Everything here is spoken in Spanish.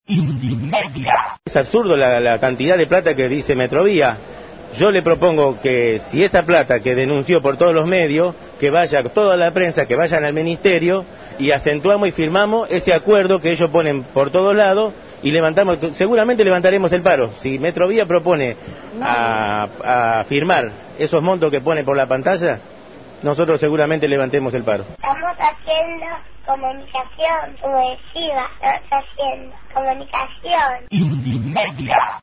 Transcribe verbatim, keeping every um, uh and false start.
Es absurdo la, la cantidad de plata que dice Metrovía. Yo le propongo que si esa plata que denunció por todos los medios, que vaya toda la prensa, que vayan al ministerio y acentuamos y firmamos ese acuerdo que ellos ponen por todos lados y levantamos, seguramente levantaremos el paro. Si Metrovía propone a, a firmar esos montos que pone por la pantalla, nosotros seguramente levantemos el paro. Estamos haciendo comunicación subversiva, estamos haciendo comunicación.